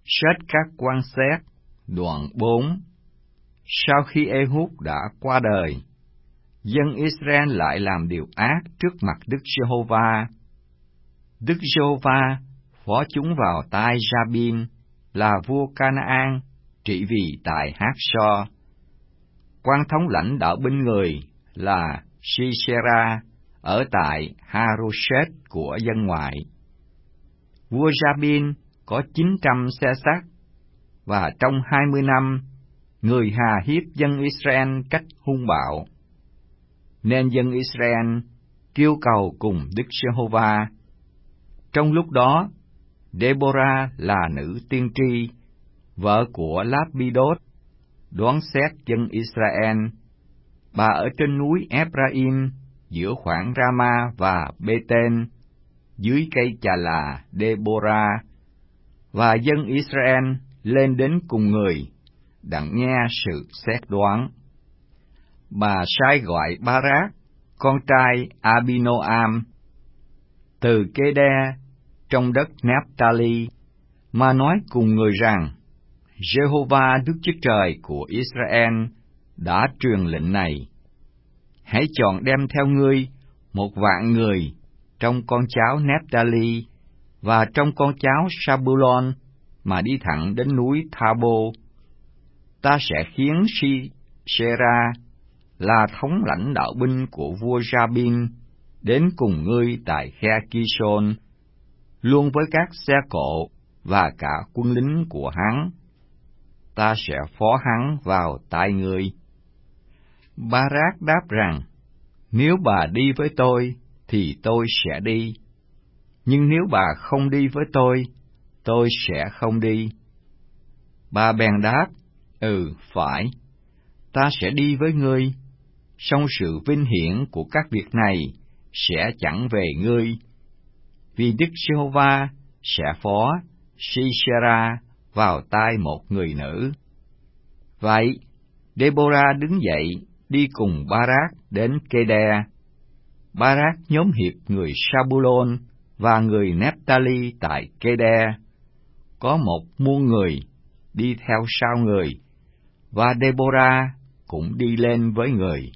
Sách các quan xét, đoạn 4. Sau khi Ehud đã qua đời, dân Israel lại làm điều ác trước mặt Đức Giê-hô-va. Đức Giê-hô-va phó chúng vào tay Gia-bin, là vua Ca-na-an, trị vì tại Hát-so. Quan thống lãnh đạo binh người là Si-sê-ra, ở tại Ha-rô-sét của dân ngoại. Vua Gia-bin có 900 xe sắt, và trong 20 năm, người hà hiếp dân Israel cách hung bạo. Nên dân Israel kêu cầu cùng Đức Giê-hô-va. Trong lúc đó, Đê-bô-ra là nữ tiên tri, vợ của Láp-bi-đốt, đoán xét dân Israel. Bà ở trên núi Ép-ra-im, giữa khoảng Ra-ma và Bê-tên, dưới cây chà là Đê-bô-ra, và dân Israel lên đến cùng người, đặng nghe sự xét đoán. Bà sai gọi Ba-rác, con trai A-bi-nô-am, từ Kê-đe, trong đất Náp-ta-li, mà nói cùng người rằng, Giê-hô-va Đức Chúa Trời của Israel đã truyền lệnh này: hãy chọn đem theo ngươi 1,000,000 người trong con cháu Náp-ta-li và trong con cháu Sa-bu-lon, mà đi thẳng đến núi Tha-bô. Ta sẽ khiến Si-sê-ra, là thống lãnh đạo binh của vua Gia-bin, đến cùng ngươi tại khe Ki-sôn, luôn với các xe cộ và cả quân lính của hắn. Ta sẽ phó hắn vào tay ngươi. Ba-rác đáp rằng, nếu bà đi với tôi, thì tôi sẽ đi. Nhưng nếu bà không đi với tôi sẽ không đi. Bà bèn đáp, phải, ta sẽ đi với ngươi, song sự vinh hiển của các việc này sẽ chẳng về ngươi, vì Đức Giê-hô-va sẽ phó Si-sê-ra vào tay một người nữ. Vậy, Đê-bô-ra đứng dậy đi cùng Ba-rác đến Kê-đe. Ba-rác nhóm hiệp người Sa-bu-lôn và người Nép-ta-li tại Kê-đe. Có 1,000,000 người đi theo sau người, và Đê-bô-ra cũng đi lên với người.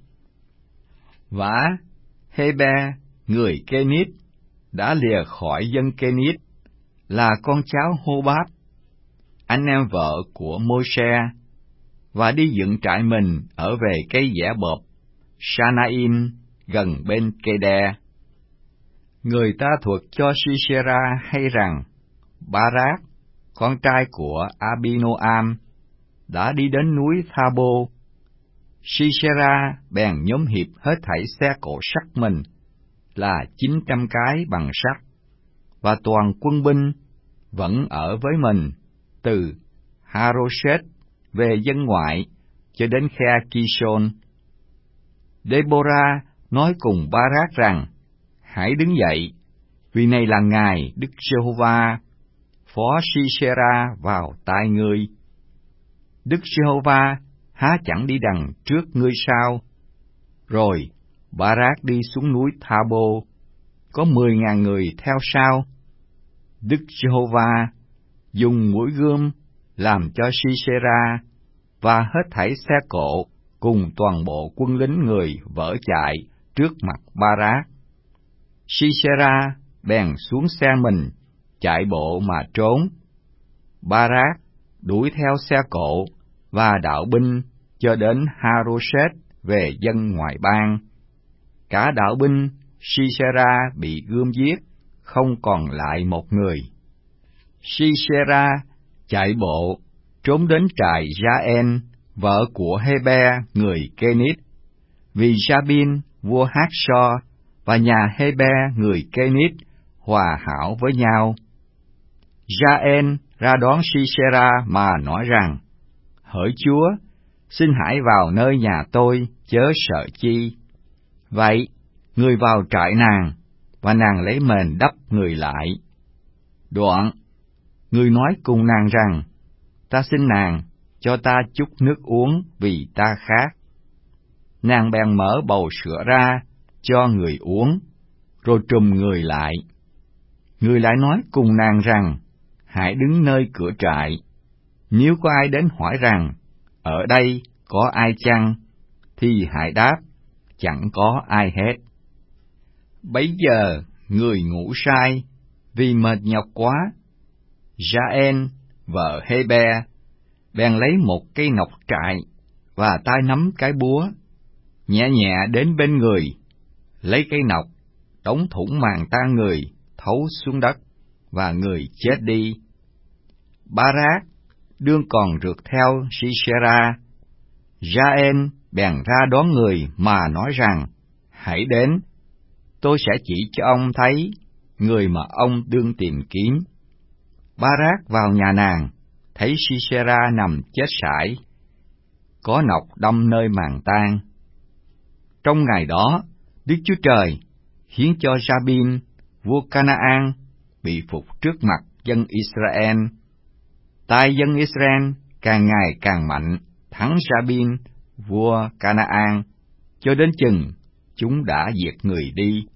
Vả, Hê-be, người Kê-nít, đã lìa khỏi dân Kê-nít, là con cháu Hô-báp, anh em vợ của Môi-se, và đi dựng trại mình ở về cây dẻ bộp Sa-na-im, gần bên Kê-đe. Người ta thuật cho Si-sê-ra hay rằng, Ba-rác, con trai của A-bi-nô-am, đã đi đến núi Tha-bô. Si-sê-ra bèn nhóm hiệp hết thảy xe cộ sắt mình, là 900 cái bằng sắt, và toàn quân binh vẫn ở với mình, từ Ha-rô-sét về dân ngoại cho đến khe Ki-sôn. Đê-bô-ra nói cùng Ba-rác rằng, hãy đứng dậy, vì này là ngày Đức Giê-hô-va phó Si-sê-ra vào tay ngươi. Đức Giê-hô-va há chẳng đi đằng trước ngươi sao? Rồi Ba-rác đi xuống núi Tha-bô, có 10,000 người theo sau. Đức Giê-hô-va dùng mũi gươm làm cho Si-sê-ra và hết thảy xe cộ cùng toàn bộ quân lính người vỡ chạy trước mặt Ba-rác. Si-sê-ra bèn xuống xe mình, chạy bộ mà trốn. Ba-rác đuổi theo xe cộ và đạo binh cho đến Ha-rô-sét về dân ngoại bang. Cả đạo binh Si-sê-ra bị gươm giết, không còn lại một người. Si-sê-ra chạy bộ trốn đến trại Gia-en, vợ của Hê-be người Kê-nít, vì Gia-bin vua Hát-so và nhà Hê-be người Kê-nít hòa hảo với nhau. Gia-en ra đón Si-sê-ra mà nói rằng, hỡi Chúa, xin hãy vào nơi nhà tôi, chớ sợ chi. Vậy, người vào trại nàng, và nàng lấy mền đắp người lại. Đoạn, người nói cùng nàng rằng, ta xin nàng cho ta chút nước uống vì ta khát. Nàng bèn mở bầu sữa ra cho người uống, rồi trùm người lại. Người lại nói cùng nàng rằng, hãy đứng nơi cửa trại. Nếu có ai đến hỏi rằng, ở đây có ai chăng, thì hãy đáp, chẳng có ai hết. Bấy giờ người ngủ say vì mệt nhọc quá. Jael, vợ Hê-be, bèn lấy một cây nọc trại và tay nắm cái búa, nhẹ nhẹ đến bên người, lấy cây nọc, đóng thủng màng tang người, thấu xuống đất, và người chết đi. Barak đương còn rượt theo Sisera. Jael bèn ra đón người mà nói rằng, hãy đến, tôi sẽ chỉ cho ông thấy người mà ông đương tìm kiếm. Barak vào nhà nàng, thấy Sisera nằm chết sải, có nọc đâm nơi màng tang. Trong ngày đó, Đức Chúa Trời khiến cho Jabin, vua Canaan, bị phục trước mặt dân Israel. Tai dân Israel càng ngày càng mạnh, thắng Jabin, vua Canaan, cho đến chừng chúng đã diệt người đi.